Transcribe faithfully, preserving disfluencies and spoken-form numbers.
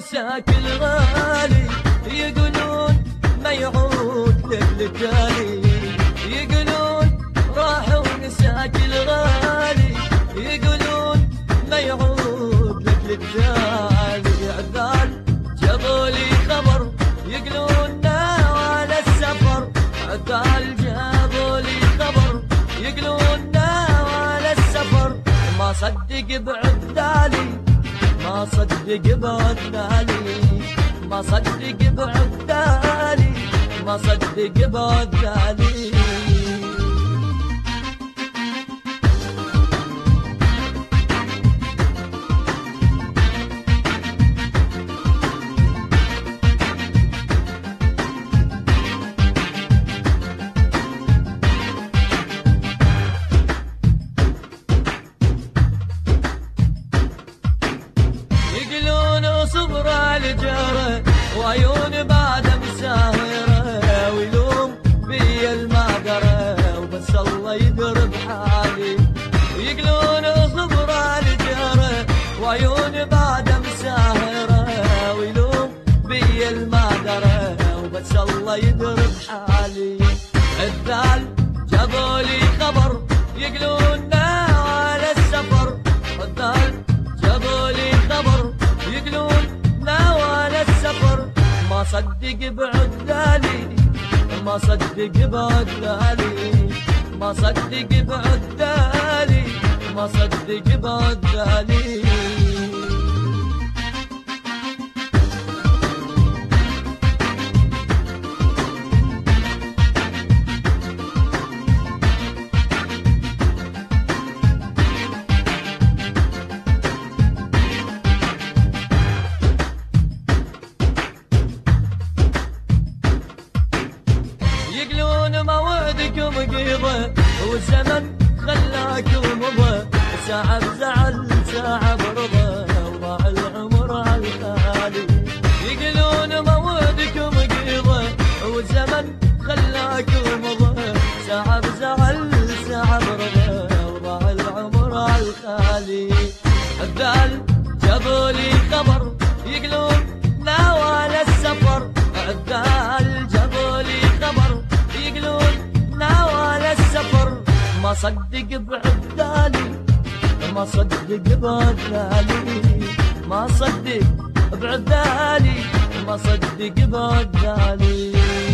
ونساك الغالي يقولون ما يعود لك للتالي، يقولون راح ونساك الغالي يقولون ما يعود لك للتالي. عذال جابوا لي خبر يقولون ناوى السفر، عذال جابوا لي خبر يقولون ناوى السفر. ما صدق بعذالي ما صدق بعذالي ما صدق بعذالي ما صدق بعذالي. صبر الجرى وعيون بعد مساهرة، ويلوم بي المقدرة وبس الله يدري بحالي. يقولون صبر الجرى وعيون بعد مساهرة، ويلوم بي المقدرة وبس الله يدري بحالي. عذال جابوا لي خبر يقولون ناوى السفر، عذال جابوا لي خبر يقولون ناوى السفر. ما صدق بعذالي ما صدق بعذالي ما صدق بعذالي ما صدق بعذالي. يقولون موعدكم قيضة والزمن خلاكم مضى، ساعة بزعل ساعة برضا وضاع العمر على الخالي. يقولون موعدكم قيضة والزمن خلاكم مضى، ساعة بزعل ساعة برضا وضاع العمر على الخالي. عذال جابوا لي خبر يقولون ناوى السفر، عذال جابوا لي خبر يقولون ناوى السفر. ما صدق بعذالي ما صدق بعذالي ما صدق بعذالي ما صدق بعذالي.